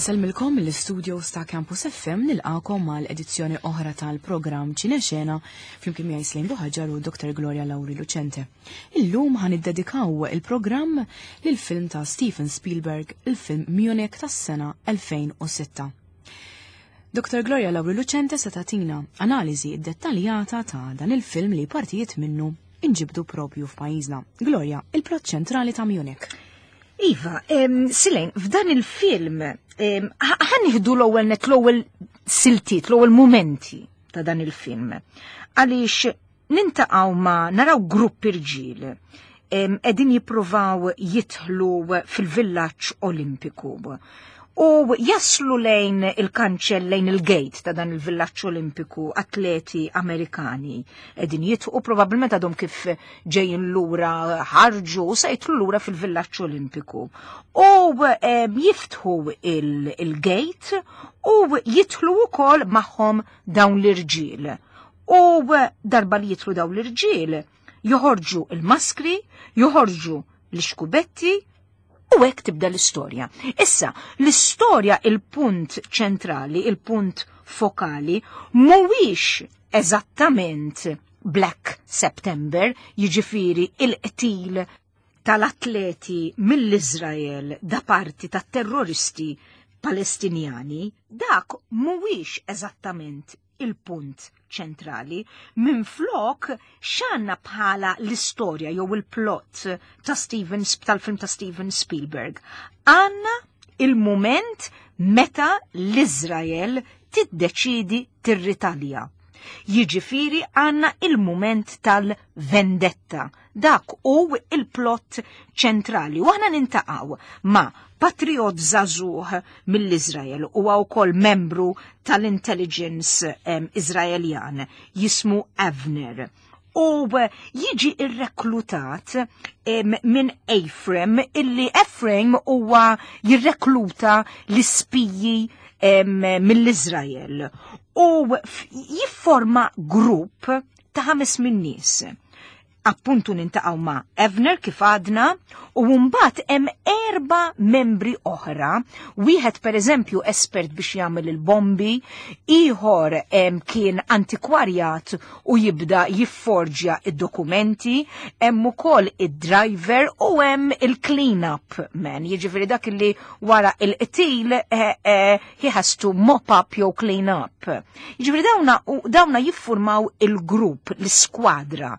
Nselmilkom mill-studios ta' Campus FM nilqakom mal-edizzjoni oħra tal-programm Ċinexena flimkien miegħi Slejn Buħaġar u Dr. Gloria Lauri Lucente. Illum ħaniddedikaw il-programm lil-film ta' Steven Spielberg, il-film Munich tas-sena 2006. Dr. Gloria Lauri Lucente se tagħtina analiżi dettaljata ta' dan il-film li partijiet minnu inġibdu propju f'pajjiżna. Gloria, il-plott ċentrali ta' Munich. Iva, Silejn, f'dan il-film, ħanniħdu l-ewwel siltiet, l-ewwel momenti ta' dan il-film. Għaliex nintaqgħu ma' naraw grupp irġiel qegħdin jippruvaw jidħlu fil-villaġġ Olimpiku. U jaslu lejn il-kanċell, lejn il-gate ta' dan il-villaġġ Olimpiku atleti Amerikani. Qegħdin jitħu probabbilment għadhom kif ġejjin lura ħarġu u se jidħlu lura fil-villaġġ Olimpiku. U jiftħu il-gate u jidħlu wkoll magħhom dawn l-irġiel. U darba li jidħlu dawn l-irġiel joħorġu il-maskri, joħorġu l-xkubetti, u hekk tibda l-istorja. Issa, l-istorja il-punt ċentrali, il-punt fokali, mhuwiex eżattament Black September, jiġifieri il-qtil tal-atleti mill-Iżrael da parti tat-terroristi Palestinjani, dak mhuwiex eżattament il-punt ċentrali, minflok x'għandna bħala l-istorja jew il-plott tal-film ta' Steven Spielberg. Għandna il-mument meta l-Iżrael tiddeċidi tirritalja. Jiġifieri għandna il-mument tal-vendetta. Dak u il-plott ċentrali. U aħna nintaqgħu ma' patriot żagħżugħ mill-Iżrael u wkoll membru tal-intelligence Iżraeljan jismu Avner. U jiġi irreklutat minn Ephraim, illi Ephraim huwa jirrekluta l-ispiji mill-Iżrael. U jifforma grupp ta' 5 nies. Appuntu nintaqgħu ma' Avner kif għadna u mbagħad hemm 4 membri oħra, wieħed pereżempju espert biex jagħmel il-bombi, ieħor kien antikwarjat u jibda jifforġja id-dokumenti, hemm ukoll id-driver u hemm il-clean-up man, jiġifieri dak li wara il-qtil he has to mop up jew clean up. Jiġifieri dawna jiffurmaw il-grupp, l-iskwadra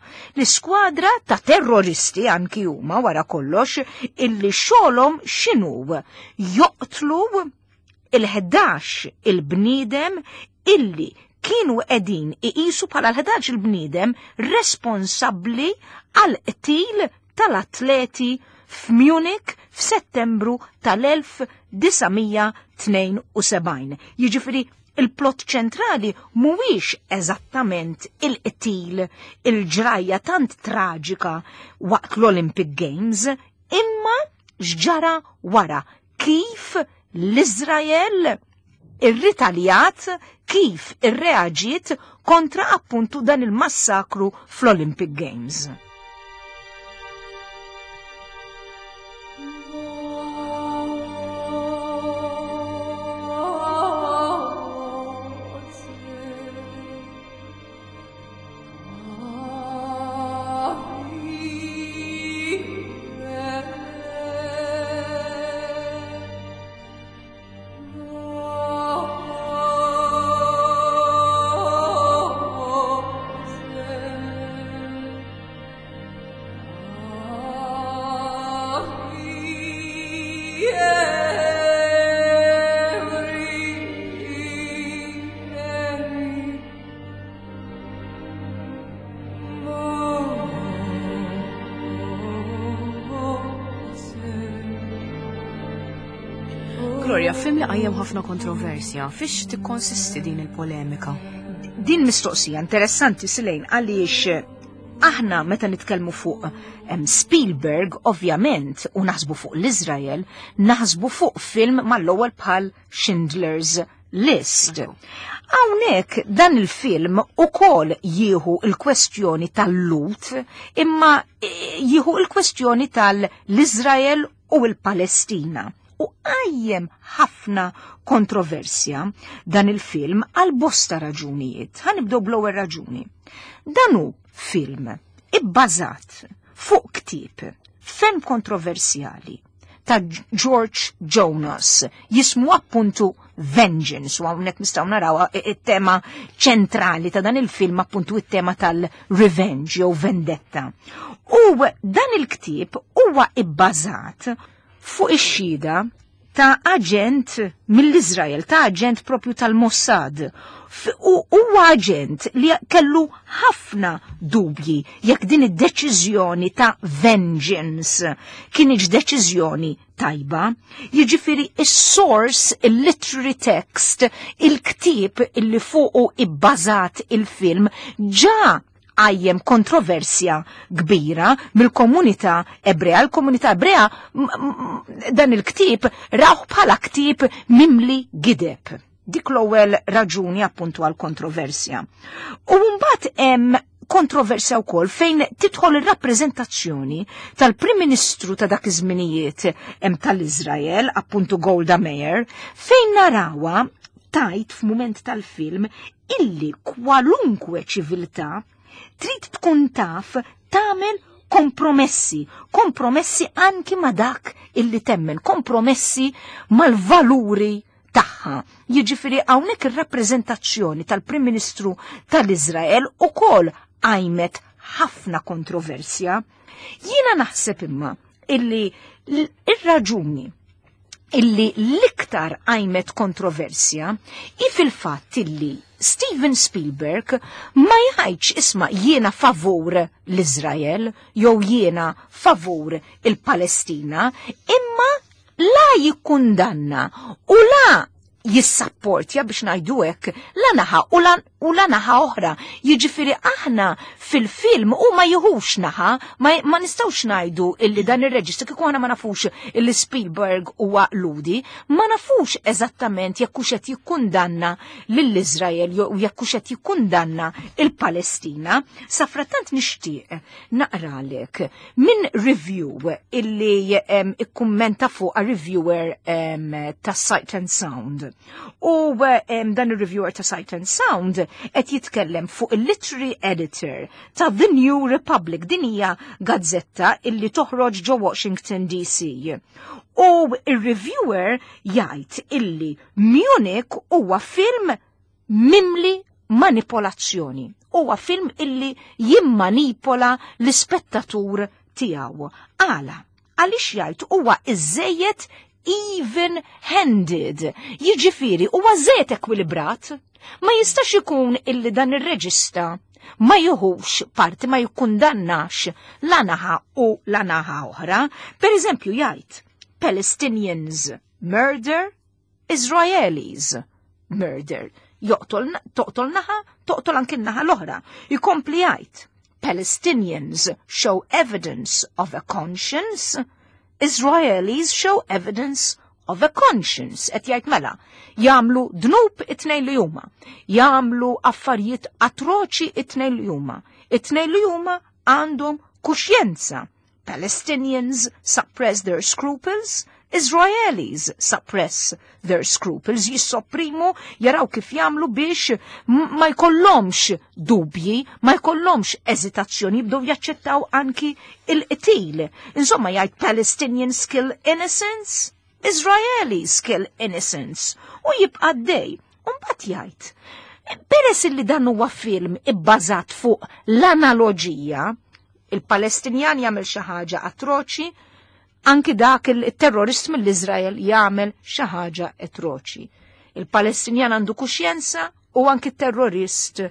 ta' terroristi anki huma wara kollox illi xogħolhom x'inhu joqtlu il-11 il-bniedem illi kienu qegħdin iqisu bħala l-11 il-bniedem responsabbli għal qtil tal-atleti f'Munich f'Settembru tal-1972. Jiġifieri il-plott ċentrali mhuwiex eżattament il-qtil, il-ġrajja tant traġika waqt l-Olympic Games, imma x'ġara wara kif l-Iżrael irritaljat, kif irreaġiet kontra appuntu dan il-massakru fl-Olympic Games. Gloria, film li qajjem ħafna kontroversja, fiex tikkonsisti din il-polemika? Din mistoqsija interessanti Silejn għaliex aħna meta nitkellmu fuq Spielberg, ovvjament, u naħsbu fuq l-Iżrael, naħsbu fuq film mal-ewwel bħal Schindler's List. Hawnhekk dan il-film ukoll jieħu il-kwestjoni tal-lut, imma jieħu il-kwestjoni tal-Iżrael u l-Palestina. u għajjem ħafna kontroversja dan il-film għal bosta raġunijiet. Ħanibdew bl-ewwel raġuni. Dan hu film ibbażat fuq ktieb ferm kontroversjali ta' George Jonas, jismu appuntu Vengeance, u għawnek nistaw naraw il-tema ċentrali ta' dan il-film appuntu il-tema tal-revenge jew vendetta. U dan il-ktib huwa ibbażat fuq ix-xhieda ta' aġent mill-Izrael, ta' aġent propju tal-Mossad. U huwa aġent li kellu ħafna dubji jekk din id-deċiżjoni ta' vengeance kienx deċiżjoni tajba. Jiġifieri is-source, il-literary text, il-ktieb illi fuqu ibbażat il-film ġa għajjem kontroversja kbira mill-komunità Ebrea. L-komunità Ebrea dan il-ktib raħ bħala ktib mimli gideb. Dik l-ewwel raġuni appuntu għal kontroversja. U mbagħad hemm kontroversja wkoll fejn tidħol ir-rappreżentazzjoni tal-Prim Ministru ta' dak iż-żminijiet tal-Iżrael, appuntu Golda Meir, fejn narawha tajt f'mument tal-film illi kwalunkwe ċiviltà trid tkun taf tagħmel kompromessi anki ma dak illi temmen, kompromessi mal-valuri tagħha. Jiġifieri hawnhekk ir-rappreżentazzjoni tal-Prim Ministru tal-Iżrael ukoll għajmet ħafna kontroversja. Jiena naħseb imma illi ir-raġuni illi l-iktar għajmet kontroversja fil-fatt illi Steven Spielberg ma jgħidx isma' jiena favur l-Iżrael jew jiena favur il-Palestina, imma la jikkundanna u la jissapportja biex ngħidu hekk la naħa u la naħa oħra. Jiġifieri aħna fil-film u ma jieħux naħa, ma nistgħux ngħidu illi dan ir-reġistru kieku aħna ma nafux illi Spielberg huwa ludi, ma nafux eżattament jekk hux qed jikkundanna lill-Iżrael jew jekk hux qed jikkundanna il-Palestina. Sa frattant nixtieq naqralek minn review illi ikkummenta fuq a reviewer ta' Sight and Sound. U dan ir-reviewer ta' Sight and Sound qed jitkellem fuq il-literary editor ta' The New Republic, din hija gazzetta illi toħroġ ġo Washington DC. U il-reviewer jgħid illi Munich huwa film mimli manipolazzjoni. Huwa film illi jimmanipola l-ispettatur tiegħu. Għaliex jgħid huwa iżejjed even-handed, jiġifieri huwa żejjed ekwilibrat. Ma jistax ikun illi dan ir-reġista ma jieħux parti, ma jikkundannax la naħa u la naħa oħra. Per eżempju jgħid Palestinians murder, Israelis murder. Toqtol naħa, toqtol anki naħa l-oħra. Jkompli jgħid Palestinians show evidence of a conscience, Israelis show evidence of a conscience. Et jgħid mela, jagħmlu dnub it-tnejn li huma, jagħmlu affarijiet atroċi it-tnejn li huma. It-tnejn li huma għandhom kuxjenza. Palestinians suppress their scruples, Israelis suppress their scruples, jissopprimu, jaraw kif jagħmlu biex ma jkollhomx dubji, ma jkollhomx eżitazzjoni, jibdew jaċċettaw anki il-qtil. Insomma jgħid Palestinians kill innocents, Israelis kill innocents. U jibqa' dej. U mbagħad jgħid, peress li dan huwa film ibbażat fuq l-analogija, il-Palestinjan jagħmel xi ħaġa atroċi, anki dak il-terrorist mill-Izrael jagħmel xi ħaġa atroċi. Il-Palestinjan għandu kuxjenza u anki terrorist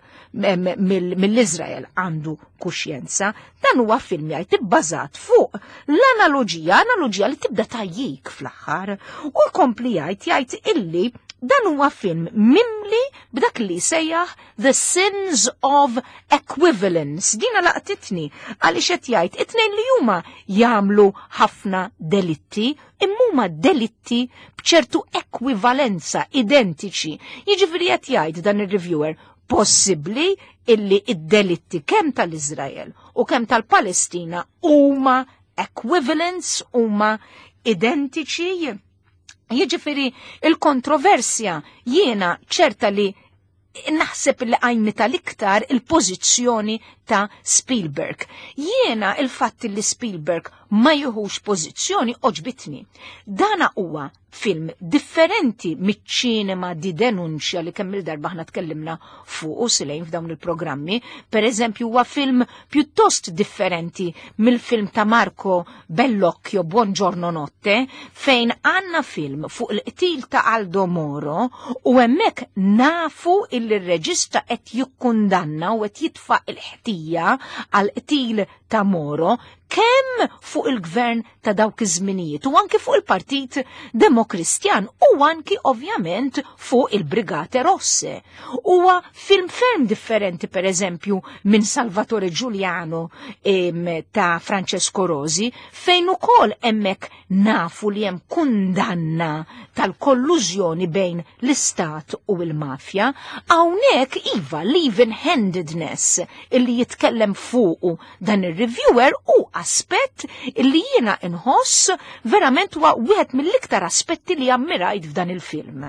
mill-Izrael għandu kuxjenza. Dan huwa film jgħid ibbażat fuq l-analogija li tibda tajjik fl-aħħar u jkompli jgħid illi dan huwa film mimli b'dak li sejjaħ The Sins of Equivalence. Dina laqtitni għaliex qed jgħid it-tnejn li huma jagħmlu ħafna delitti, imma delitti b'ċertu ekwivalenza identiċi. Jiġifieri qed jgħid dan ir-reviewer possibbli illi id-delitti kemm tal-Iżrael u kemm tal-Palestina huma equivalents, huma identiċi. Jiġifieri il-kontroversja jiena ċerta li naħseb li għajnita l-iktar il-pożizzjoni ta' Spielberg. Jiena il-fatt li Spielberg ma juhux pożizzjoni oġbitni. Dana huwa film differenti miċ-ċinema di denunċja li kemm il-darba aħna tkellimna fuq silejn f'dawn il-programmi. Per eżempju huwa film pjuttost differenti mill-film ta' Marco Bellocchio Buongiorno Notte, fejn għandna film fuq il-qtil ta' Aldo Moro u hemmhekk nafu il-reġista qed jikkundanna u qed jitfa' il-ħtija għal qtil ta' Moro kemm fuq il-gvern ta' dawk iż-żminijiet u anki fuq il-Partit Demokristjan u anki ovvjament fuq il-Brigate Rosse. Huwa film ferm differenti per eżempju minn Salvatore Giuliano ta' Francesco Rosi fejn ukoll hemmhekk nafu li hemm kundanna tal-kollużjoni bejn l-Istat u l-mafja. Hawnhekk iva l-even-handedness illi jitkellem fuq dan ir-reviewer u aspett li jiena inħoss verament huwa wieħed mill-iktar aspetti li ammirajt f'dan il-film.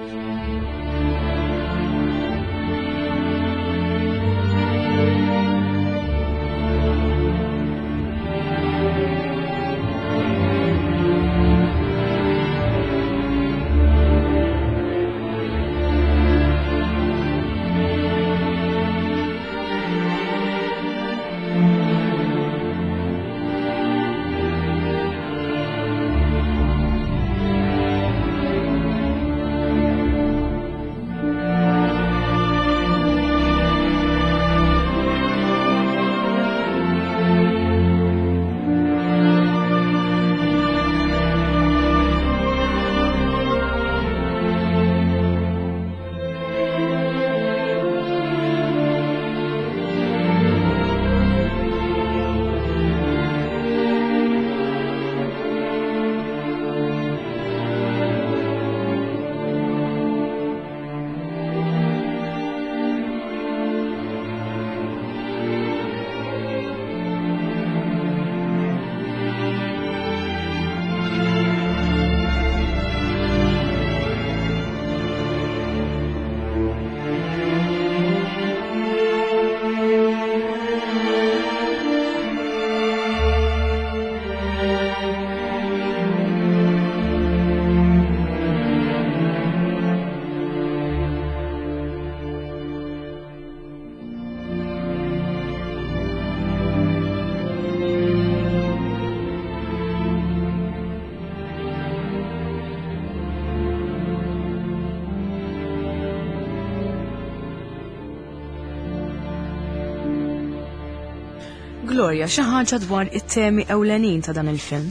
Gloria, xi ħaġa dwar it-temi ewlenin ta' dan il-film?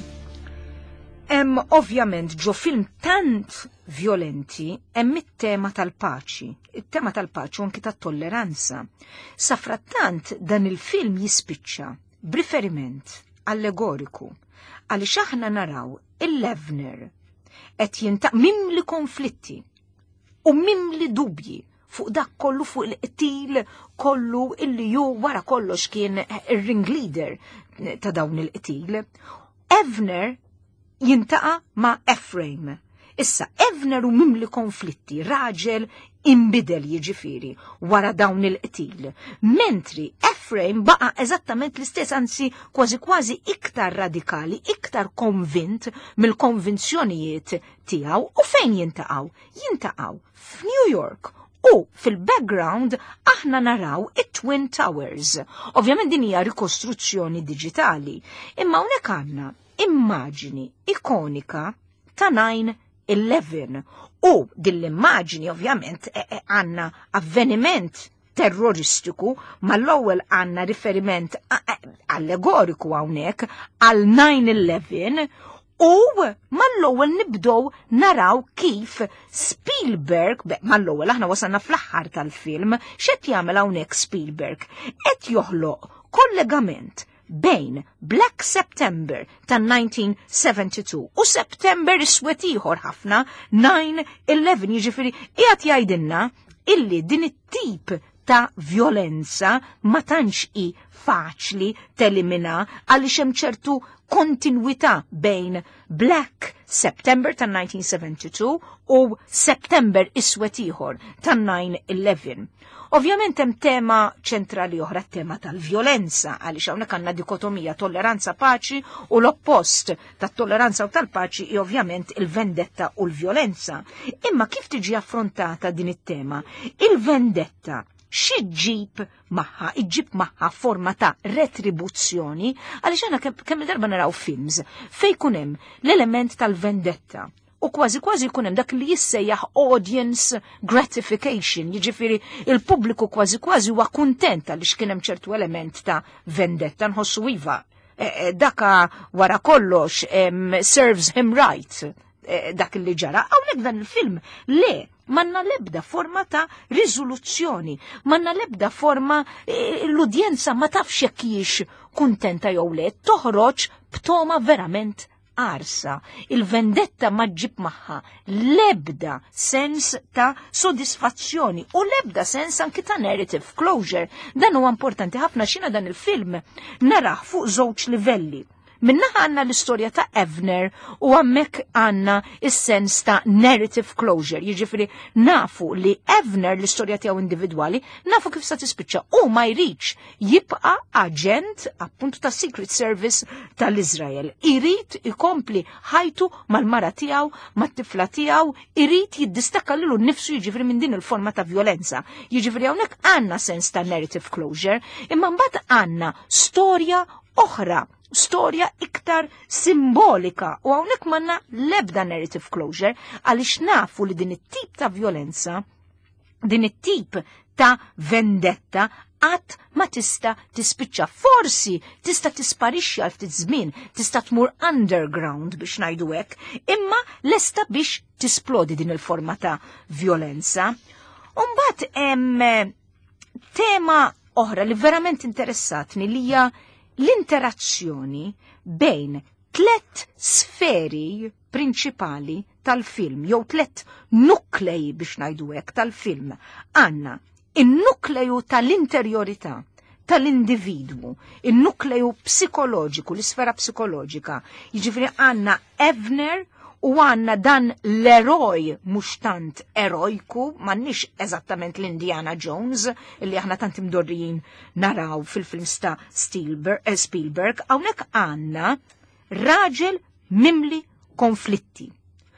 Ovvjament ġo film tant violenti hemm it-tema tal-paċi. It-tema tal-paċi u anki tat-tolleranza. Safrattant dan il-film jispiċċa b'riferiment allegoriku għaliex aħna naraw il-Levner qed jintaq mimli konflitti u mimli dubji fuq dak kollu fuq il-qtil kollu illi ju wara kollox kien ir-ringleader ta' dawn il-qtil. Evner jintaqa ma' Ephraim. Issa, Evner u mimli konflitti, raġel imbidel jiġifieri wara dawn il-qtil. Mentri Ephraim baqa eżattament l-istess, anzi kważi iktar radikali, iktar konvint mill-konvinzjonijiet tiegħu. U fejn jintaqgħu? Jintaqgħu f'New York. U fil-background aħna naraw it-Twin Towers. Ovvjament din hija rikostruzzjoni diġitali. Imma hawnhekk għandna immaġini ikonika ta' 9/11 u din l-immaġini ovvjament għandna avveniment terroristiku ma l-ewwel għandna riferiment allegoriku hawnhekk għal 9/11 u mal-ewwel nibdew naraw kif Spielberg, mal-ewwel aħna wasalna fl-aħħar tal-film, x'qed jagħmel hawnhekk Spielberg? Qed joħloq kollegament bejn Black September tan-1972 u September iswed ieħor ħafna 9/11, jiġifieri qiegħed jgħidilna illi din it-tip ta' violenza ma tantx i faċli telimina għaliex hemm ċertu kontinwità bejn Black September ta' 1972 u September iswed ieħor ta' 9/11. Ovvjament hemm tema ċentrali oħra, tema tal-vjolenza, għaliex hawnhekk għandna dikotomija tolleranza paċi u l-oppost tat-tolleranza u tal-paċi hi ovvjament il-vendetta u l-vjolenza. Imma kif tiġi affrontata din it-tema? Il-vendetta x'ġib magħha? Iġġib magħha forma ta' retribuzzjoni, għaliex għandna kemm darba naraw films fejn jkun hemm l-element tal-vendetta. U kważi jkun hemm dak li jissejjaħ audience gratification, jiġifieri il-pubbliku kważi huwa kuntent għaliex kien hemm ċertu element ta' vendetta, nħossu iva. Daka wara kollox serves him right, dak li ġara. Hawnhekk dan il-film le manna lebda forma ta' riżoluzzjoni, manna lebda forma l-udjenza ma tafx jekk hijiex kuntenta jew le, toħroġ b'toma verament arsa. Il-vendetta ma ġib magħha lebda sens ta' sodisfazzjoni u lebda sens anki ta' narrative closure. Dan huwa importanti ħafna xina dan il-film narah fuq żewġ livelli. Minnaħa għanna l-istorja ta' Evner u għammek għanna il-sens ta' narrative closure. Jiġifieri nafu li Evner l-istorja tiegħu individwali, nafu kif sa tispiċċa u ma jridx jibqa' aġent appuntu ta' Secret Service tal-Izrael. Irid ikompli ħajtu mal-mara tiegħu, mat-tifla tiegħu, irid jiddistakka lilu nnifsu jiġifieri minn din il-forma ta' violenza. Jiġifieri hawnhekk għandna sens ta' narrative closure, imma mbagħad għandna storja oħra, storja iktar simbolika u hawnhekk manna lebda narrative closure għaliex nafu li din it-tip ta' violenza, din it-tip ta' vendetta qatt ma tista' tispiċċa. Forsi tista' tisparixxi għal ftit żmien, tista' tmur underground biex ngħidu hekk, imma lesta biex tisplodi din il-forma ta' violenza. U mbagħad hemm tema oħra li verament interessatni li hija l-interazzjoni bejn 3 sferi prinċipali tal-film, jew 3 nuklei biex ngħidu hekk tal-film. Għandna in-nukleju tal-interjorità tal-individwu, in-nukleju psikoloġiku, l-isfera psikoloġika. Jiġifieri għandna Evner u għanna dan l-eroj mhux tant erojku, m'għandniex eżattament l-Indiana Jones, illi aħna tant imdorrijin naraw fil-films ta' Spielberg, hawnhekk għandna raġel mimli konflitti.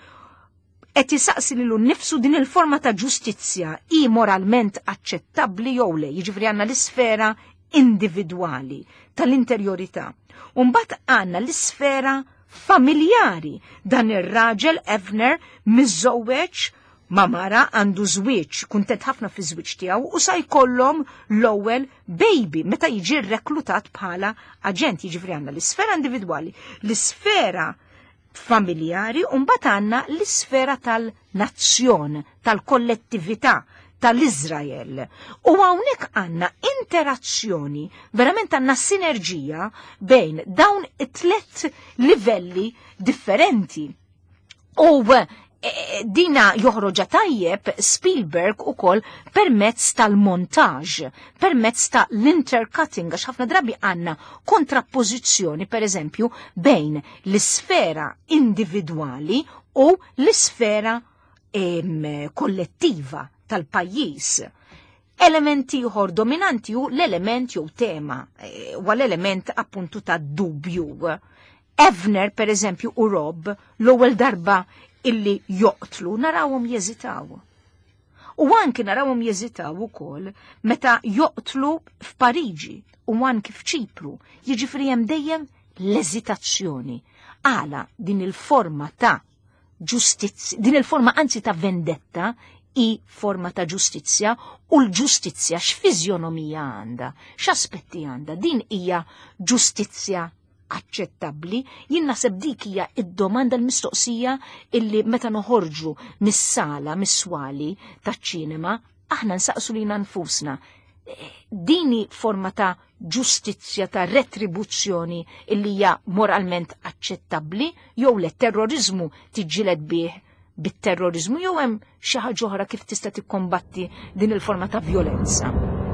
Qed jisaqsi lilu nnifsu din il-forma ta' ġustizzja hi moralment aċċettabbli jew le, jiġifieri għandna l-isfera individwali tal-interjorità. U mbagħad għandna l-isfera familjari. Dan ir-raġel Evner miżżewweġ ma' mara għandu żwieġ, kuntent ħafna fi żwieġ tiegħu u sa jkollhom l-ewwel baby meta jiġi rreklutat bħala aġent. Jiġifieri għandna l-isfera individwali, l-isfera familjari u mbagħad għandna l-isfera tal-nazzjon, tal-kollettività tal-Izrael. U hawnhekk għandna interazzjoni, verament għandna sinerġija bejn dawn it-3 livelli differenti. U dina joħroġa tajjeb Spielberg ukoll permezz tal-montaġġ, permezz ta' l-intercutting, għax ħafna drabi għandna kontrappożizzjoni pereżempju bejn l-isfera individwali u l-isfera kollettiva tal-pajjiż. Elementi ieħor dominanti hu l-element jew tema, u l-element appuntu ta' dubju. Evner pereżempju u Rob l-ewwel darba illi joqtlu narawhom jeżitaw. U anki narawhom jeżitaw ukoll meta joqtlu f'Pariġi u anki f'Ċipru. Jiġifieri hemm dejjem l-eżitazzjoni. Għala din il-forma ta' ġustizzja, din il-forma anzi ta' vendetta i forma ta' ġustizzja u l-ġustizzja x'fiżjonomija għandha, x'aspetti għandha. Din hija ġustizzja aċċettabbli. Jien naħseb dik hija id-domanda l-mistoqsija illi meta noħorġu mis-sala mis-swali taċ-ċinema aħna nsaqsu lilna nfusna. Dini forma ta' ġustizzja ta' retribuzzjoni illi hija moralment aċċettabbli jew le terrorizmu tiġġieled bih bit-terrorizmu jew hemm xi ħaġa oħra kif tista' tikkombatti din il-forma ta' violenza.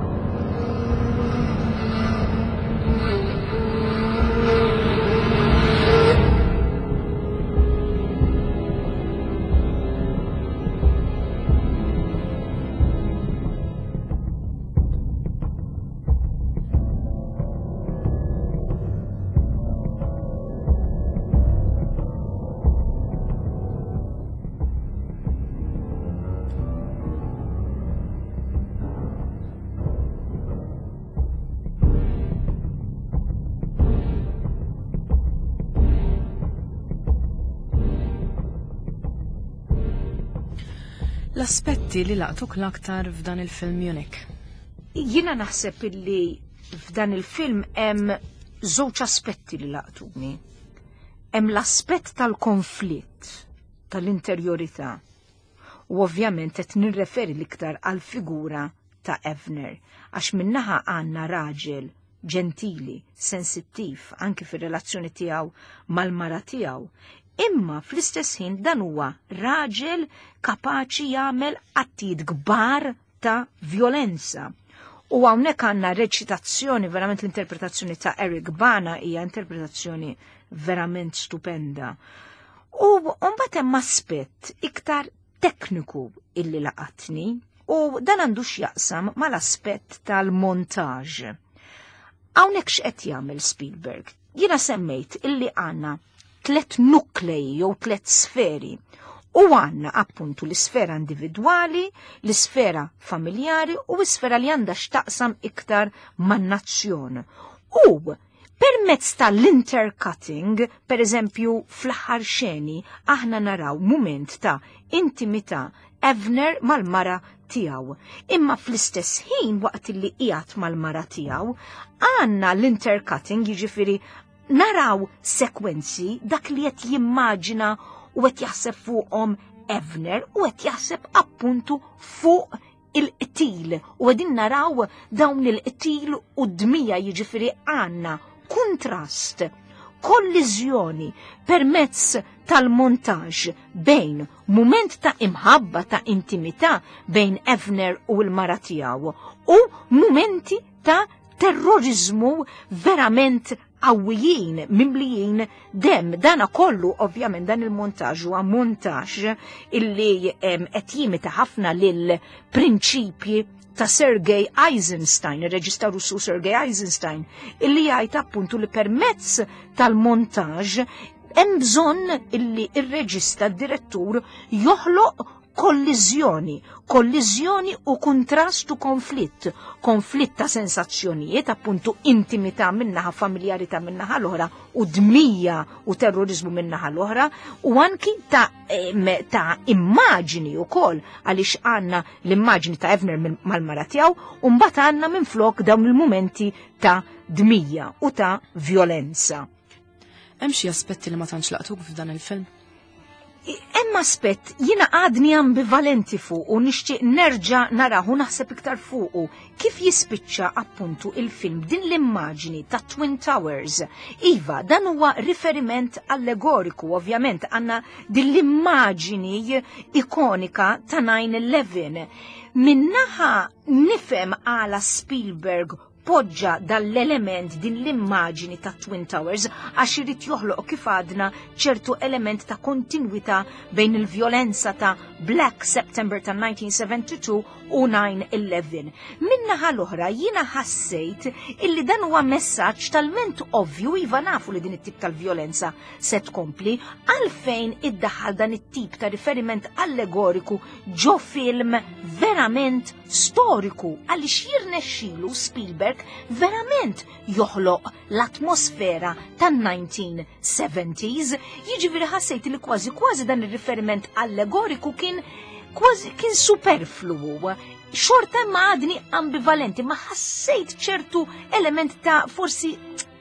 L-aspetti li laqtuk l-aktar f'dan il-film Munich? Jiena naħseb illi f'dan il-film hemm żewġ aspetti li laqtuni. Hemm l-aspett tal-konflitt, tal-interjorità. U ovvjament qed nirreferi l-iktar għal figura ta' Evner, għax minnaħa għandna raġel ġentili, sensittiv, anke fir-relazzjoni tiegħu mal-mara tiegħu. Imma fl-istess ħin dan huwa raġel kapaċi jagħmel attijiet kbar ta' violenza. U hawnhekk għandna reċitazzjoni, verament l-interpretazzjoni ta' Eric Bana hija interpretazzjoni verament stupenda. U mbagħad hemm aspett iktar tekniku illi laqatni, u dan għandu x'jaqsam mal-aspett tal-montaġġ. Hawnhekk x'qed jagħmel Spielberg? Jiena semmejt illi għandna 3 nuklei jew 3 sferi. U għandna appuntu l-isfera individwali, l-isfera familjari u l-isfera li għandha x'taqsam iktar man-nazzjon. U permezz tal-intercutting, per eżempju fl-aħħar xeni, aħna naraw mument ta' intimità Evner mal-mara tiegħu. Imma fl-istess ħin waqt li qiegħed mal-mara tiegħu, għandna l-intercutting, jiġifieri naraw sekwenzi dak li qed jimmaġina u qed jaħseb fuqhom Evner u qed jaħseb appuntu fuq il-qtil. U qegħdin naraw dawn il-qtil u d-dmija, jiġifieri għandna kontrast, kolliżjoni permezz tal-montaġġ bejn mument ta' imħabba ta' intimità bejn Evner u l-mara tiegħu u momenti ta' terrorizmu verament qawwijin, mimlijin dem. Dana kollu ovvjament dan il-montaġġ huwa montaġġ illi qed jimita ħafna lil prinċipji ta' Sergei Eisenstein, il-reġista Russu Sergei Eisenstein, illi jgħid appuntu li permezz tal-montaġġ hemm bżonn illi ir-reġista d-direttur joħloq kolliżjoni u kontrast u konflitt ta' sensazzjonijiet, appuntu intimità minnaħa, familjarità minnaħa l-oħra u dmija u terrorizmu minnaħa l-oħra, u anki ta' immaġini wkoll għaliex għandna l-immaġini ta' Evner mal-mara tiegħu u mbagħad għandna minflok dawn il-mumenti ta' dmija u ta' violenza. Hemm xi aspetti li ma tantx laqtuk f'dan il-film? Hemm aspett jiena għadni ambivalenti fuq u nixtieq nerġa' narahu naħseb iktar fuqu kif jispiċċa appuntu il-film din l-immaġini ta' Twin Towers. Iva, dan huwa riferiment allegoriku, ovvjament għandna din l-immaġini ikonika ta' 9/11. Minnaħa nifhem għala Spielberg poġġa dal-element din l-immaġini ta' Twin Towers għax irid joħloq kif għadna ċertu element ta' kontinwità bejn il-vjolenza ta' Black September ta' 1972 u 9/11. Minnaħa l-oħra jiena ħassejt illi dan huwa messaġġ talment ovvju, iva nafu li din it-tip tal-vjolenza se tkompli, għalfejn iddaħħal dan it-tip ta' riferiment allegoriku ġo film verament storiku għaliex jirnexxielu Spielberg verament joħloq l-atmosfera tan-1970s, jiġifieri ħassejt li kważi dan ir-riferiment allegoriku kien superflu. Xorta ma għadni ambivalenti, ma ħassejt ċertu element ta' forsi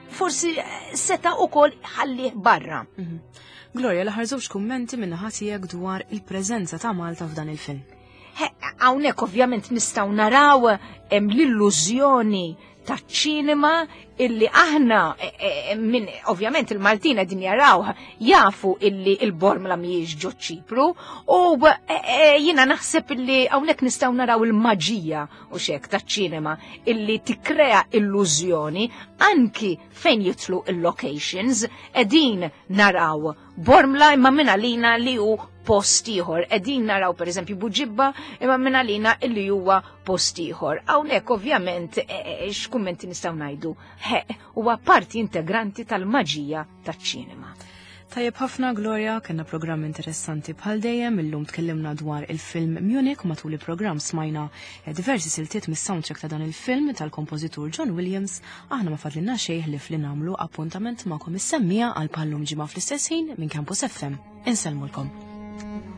seta' ukoll ħallih barra. Gloria, l-aħħar żewġ kummenti minna ħatijek dwar il-preżenza ta' Malta f'dan il-film. Hawnhekk ovvjament nistgħu naraw l-illużjoni taċ-ċinema illi aħna minn ovvjament il-Maltina din jaraw jafu illi il-Bormla mhijiex ġo Ċipru u jiena naħseb illi hawnhekk nistgħu naraw il-maġija u xek taċ-ċinema illi tikkrea illużjoni anki fejn jitlu il-locations qegħdin naraw Bormla imma minn għalina li hu post ieħor. Qegħdin naraw pereżempju Buġibba imma minn għalina illi huwa post ieħor. Hawnhekk ovvjament x'kummenti nistgħu ngħidu? Huwa parti integranti tal-maġija taċ-ċinema. Tajjeb ħafna Gloria, kellna programm interessanti bħal dejjem, illum tkellimna dwar il-film Munich u matul il-programm smajna diversi siltiet mis-soundtrack ta' dan il-film tal-kompożitur John Williams. Aħna ma fadlilna xejn li nagħmlu appuntament magħkom is-semmija għal bħallum ġimgħa fl-istess ħin minn Campus FM. Insellmulkom.